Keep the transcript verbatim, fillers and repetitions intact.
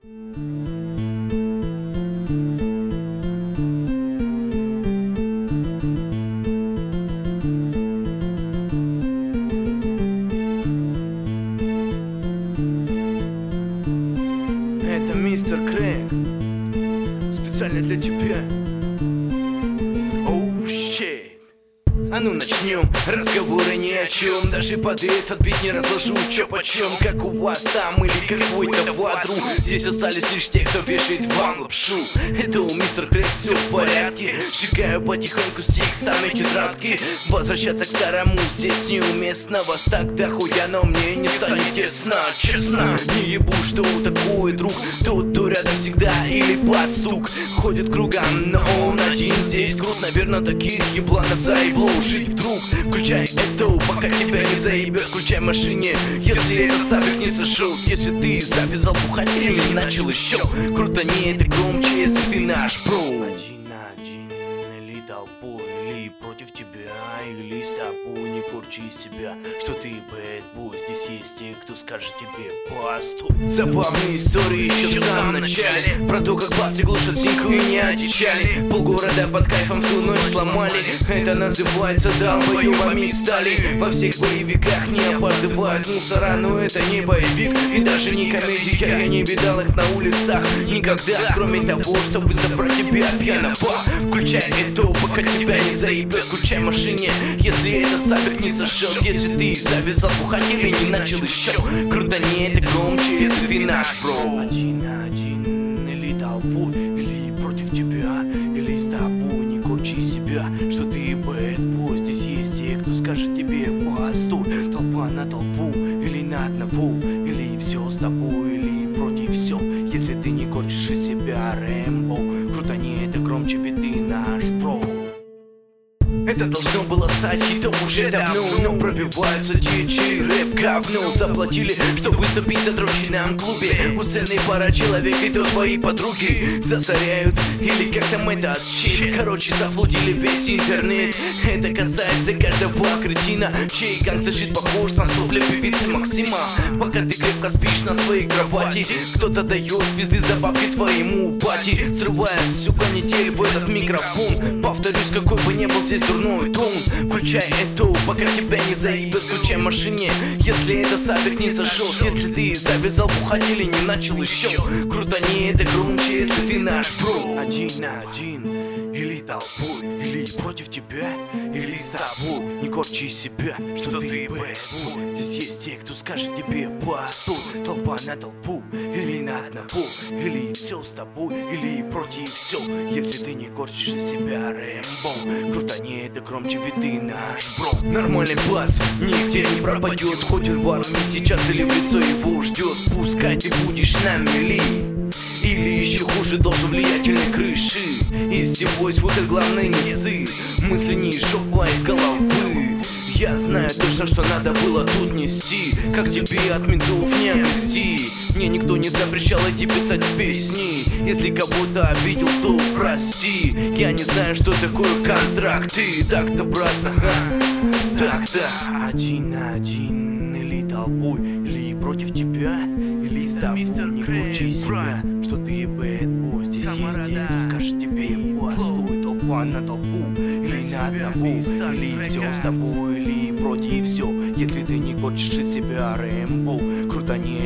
Это мистер Крэг, специально для тебя. Оу, oh, щит. А ну начнем, разговоры ни о чем. Даже под этот бит не разложу, чё почем. Как у вас там или какой-то вадру. Здесь остались лишь те, кто вешает вам лапшу. Это у мистер Крэг все в порядке. Сжигаю потихоньку с текстами тетрадки. Возвращаться к старому здесь неуместно. Вас так дохуя, но мне не станет тесно. Честно, не ебу, что такое друг. Тот, кто рядом всегда или под стук. Ходит кругом, но он один здесь. Крут, наверное, таких ебланов заебло жить вдруг. Включай это, пока тебя не заебет. Включай в машине, если этот сабик не сошел. Если ты завязал бухать или не начал еще. Круто, не это громче, если ты наш бро. Один на один, или толпой, или против тебя, или с тобой. Не корчи из себя, что ты бэдбой. Здесь есть те, кто скажет тебе постой. Забавные истории еще в самом начале. Про то, как бабцы глушат синьку и не одичали. Полгорода под кайфом в ту ночь сломали. Это называется долбоебами стали. Во всех боевиках не опаздывают мусора. Но это не боевик и даже не комедия. Я не видал их на улицах никогда. Кроме того, чтобы забрать тебя пьяного. Включай это, пока тебя не заебет. Включай в машине, если это сабик не сошел. Если ты завязал бухать или не начал еще. Круто, не это громче, если ты наш бро. Один на один, или толпой, или против тебя, или с тобой. Не корчи себя, что ты бэдбой. Здесь есть те, кто скажет тебе постой. Толпа на толпу, или на одного, или все с тобой, или против все. Если ты не корчишь из себя Рэмбо. Круто, не это громче, ведь ты наш бро. Это должно было стать хитом уже давно. Но пробиваются те, чей рэп говно. Заплатили, чтобы выступить в задроченном клубе. У сцены пара человек и то твои подруги засоряют, или как там это щит. Короче, зафлудили весь интернет. Это касается каждого кретина, чей гангстер похож на сопли певицы Максима. Пока ты крепко спишь на своей кровати, кто-то дает пизды за бабки твоему бати. Срывает всю канитель в этот микрофон. Повторюсь, какой бы ни был здесь дурной тон. Включай это, пока тебя не заебет. Включай в машине, если это сабик не сошел. Если ты завязал бухать или не начал еще. Круто, не это громче, если ты наш бро. Один на один, или толпой, или против тебя, или с тобой. Не корчи себя, что, что ты бэдбой. Здесь есть те, кто скажет тебе постой. Толпа на толпу, или на одного, или все с тобой, или против все. Если ты не корчишь из себя Рэмбо. Круто, не это громче, ведь ты наш бро. Нормальный бас нигде не пропадет. Хоть он в армии сейчас или в лицо его ждет. Пускай ты будешь на мели, или еще хуже, должен влиятельной крыши. Из всего есть выход, главное не ссы. Мысли не из жопа, из головы. Я знаю точно, что надо было тут нести. Как тебе от ментов не обвести. Мне никто не запрещал идти писать песни. Если кого-то обидел, то прости. Я не знаю, что такое контракты. Так-то, брат, ага, так-то. Один на один, или толпой, или против тебя, или с тобой. Не корчи себя, что ты бэдбой. Здесь есть те, кто скажет тебе постой. Толпа на толпу, или на одного, или все с тобой, или против все. Если ты не корчишь из себя Рэмбо. Круто, не